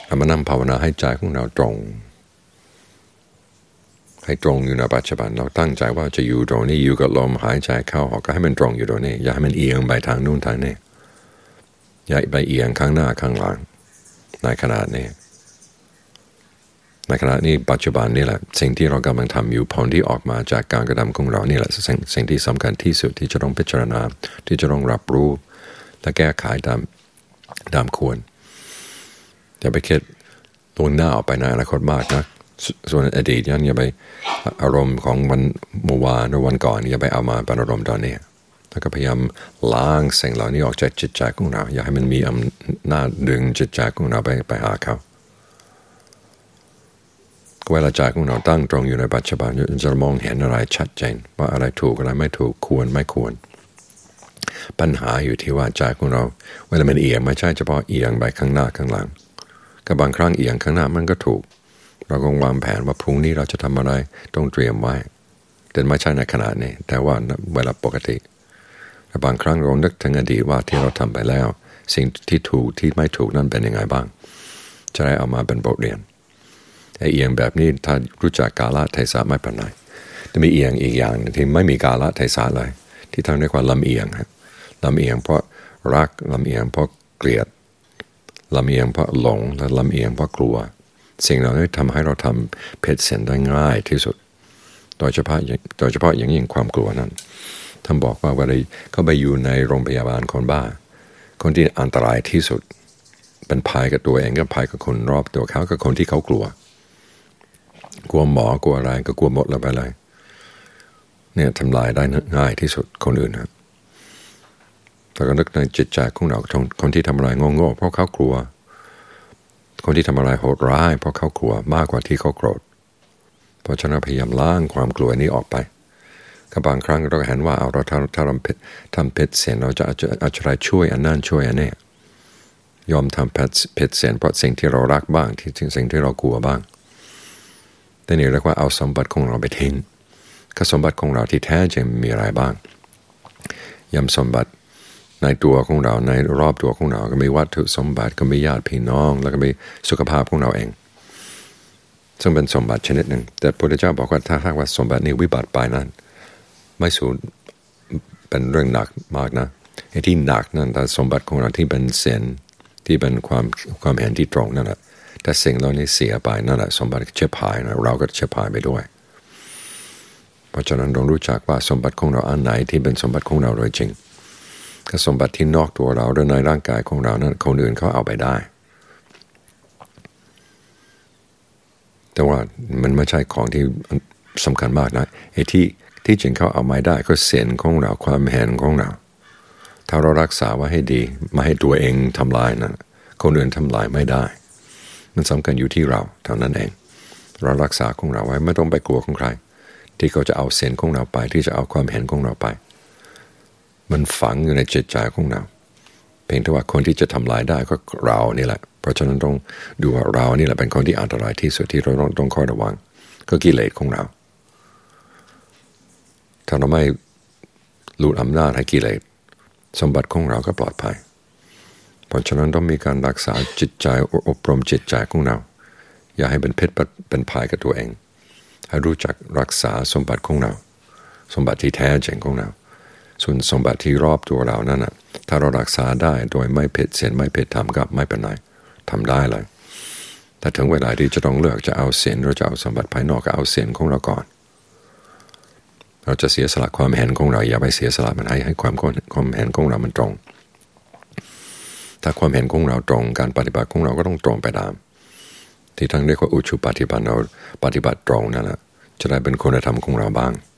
มานั่งภาวนาให้ใจของเราตรงให้ตรงอยู่ในปัจจุบันเราตั้งใจว่าจะอยู่ตรงนี้อยู่กับลมหายใจเข้าออกก็ให้มันตรงอยู่ตรงนี้อย่าให้มันเอียงไปทางนู่นทางนี้อย่าไปเอียงข้างหน้าข้างหลังในขณะนี้ปัจจุบันนี่แหละสิ่งที่เรากำลังทำอยู่ผลที่ออกมาจากการกระทำของเรานี่แหละสิ่งที่สำคัญที่สุดที่จะต้องพิจารณาที่จะต้องรับรู้และแก้ไขตามควรอย่าไปคิดล่วงหน้าออกไปในอนาคตมากนะส่วนอดีตอย่าไปอารมณ์ของวันเมื่อวานหรือวันก่อนอย่าไปเอามาเป็นอารมณ์ตอนนี้แล้วก็พยายามล้างสิ่งเหล่านี้ออกจากจิตใจของเราอย่าให้มันมีอำนาจดึงจิตใจของเราไปหาเขาเวลาใจของเราตั้งตรงอยู่ในปัจจุบันจะมองเห็นอะไรชัดเจนว่าอะไรถูกอะไรไม่ถูกควรไม่ควรปัญหาอยู่ที่ว่าใจของเราเวลามันเอียงไม่ใช่เฉพาะเอียงไปข้างหน้าข้างหลังก็บางครั้งเอียงข้างหน้ามันก็ถูกเราก็วางแผนว่าพรุ่งนี้เราจะทำอะไรต้องเตรียมไว้แต่ไม่ใช่ในขณะนี้แต่ว่าเวลาปกติแต่บางครั้งเรานึกถึงอดีตว่าที่เราทำไปแล้วสิ่งที่ถูกที่ไม่ถูกนั่นเป็นยังไงบ้างจะได้เอามาเป็นบทเรียนไอ้เอียงแบบนี้ถ้ารู้จักกาลเทศะไม่เป็นไรแต่มีเอียงอีกอย่างที่ไม่มีกาลเทศะเลยที่ทำด้วยความลำเอียงลำเอียงเพราะรักลำเอียงเพราะเกลียดลำเอียงเพราะหลงและลำเอียงเพราะกลัวสิ่งเหล่านี้ทำให้เราทำเพศเส้นได้ง่ายที่สุดโดยเฉพาะอย่างยิ่งความกลัวนั้นท่านบอกว่าเวลาเขาไปอยู่ในโรงพยาบาลคนบ้าคนที่อันตรายที่สุดเป็นภัยกับตัวเองก็ภัยกับคนรอบตัวเขากับคนที่เขากลัวหมอกลัวอะไรก็กลัวหมดแล้วไปเลยเนี่ยทำลายได้ง่ายที่สุดคนอื่นครับแต่ก็นึกในจิตใจของเราคนที่ทำอะไรโง่ๆเพราะเขากลัวคนที่ทำอะไรโหดร้ายเพราะเขากลัวมากกว่าที่เขาโกรธเพราะฉะนั้นพยายามล้างความกลัวนี้ออกไปก็บางครั้งเราเห็นว่าเราถ้าเราทำเพศเสียนเราจะอะไรช่วยอันนั้นช่วยอันนี้ยอมทำเพศเสียนเพราะสิ่งที่เรารักบ้างสิ่งที่เรากลัวบ้างแต่นี่เรียกว่าเอาสมบัติของเราไปทิ้งก็สมบัติของเราที่แท้จริงมีอะไรบ้างย้ำสมบัติในตัวของเราในรอบตัวของเราก็มีวัตถุสมบัติก็มีญาติพี่น้องแล้วก็มีสุขภาพของเราเองซึ่งเป็นสมบัติชนิดหนึ่งแต่พระพุทธเจ้าบอกว่าถ้าหากว่าสมบัตินี้วิบัติไปนั้นไม่สูญเป็นเรื่องหนักมากนะไอ้ที่หนักนั่นแต่สมบัติของเราที่เป็นเซนที่เป็นความเห็นที่ตรงนั่นแหละแต่สิ่งเหล่านี้เสียไปนั่นแหละสมบัติเชื่อพายนะเราก็เชื่อพายไปด้วยเพราะฉะนั้นต้องรู้จักว่าสมบัติของเราอันไหนที่เป็นสมบัติของเราโดยจริงก็สมบัติที่นอกตัวเราหรือในร่างกายของเรานั้นคนอื่นเขาเอาไปได้แต่ว่ามันไม่ใช่ของที่สำคัญมากนะไอ้ที่จริงเขาเอาไม่ได้ก็เส้นของเราความเห็นของเราถ้าเรารักษาไว้ให้ดีไม่ให้ตัวเองทำลายนะคนอื่นทำลายไม่ได้มันสำคัญอยู่ที่เราเท่านั้นเองเรารักษาของเราไว้ไม่ต้องไปกลัวของใครที่เขาจะเอาเส้นของเราไปที่จะเอาความเห็นของเราไปมันฝังอยู่ในจิตใจของเราเพียงแต่ว่าคนที่จะทำลายได้ก็เรานี่แหละเพราะฉะนั้นต้องดูว่าเรานี่แหละเป็นคนที่อันตรายที่สุดที่เราต้องคอยระวังก็กิเลสของเราถ้าเราไม่หลุดอำนาจให้กิเลสสมบัติของเราก็ปลอดภัยเพราะฉะนั้นต้องมีการรักษาจิตใจอบรมจิตใจของเราอย่าให้เป็นเพชรเป็นภัยกับตัวเองให้รู้จักรักษาสมบัติของเราสมบัติที่แท้จริงของเราส่วนสมบัติที่รอบตัวเรานั่นนะถ้าเรารักษาได้โดยไม่ผิดศีลไม่ผิดธรรมก็ไม่เป็นไรทำได้เลยแต่ถึงเวลาที่จะต้องเลือกจะเอาศีลหรือจะเอาสมบัติภายนอกก็เอาศีลของเราก่อนเราจะเสียสละความเห็นของเราอย่าไปเสียสละมันให้ความเห็นของเรามันตรงถ้าความเห็นของเราตรงการปฏิบัติของเราก็ต้องตรงไปตามที่ทั้งเรียกว่าอุชุปฏิปันเราปฏิบัติตรงนั่นแหละจะได้เป็นคุณธรรมของเราบ้าง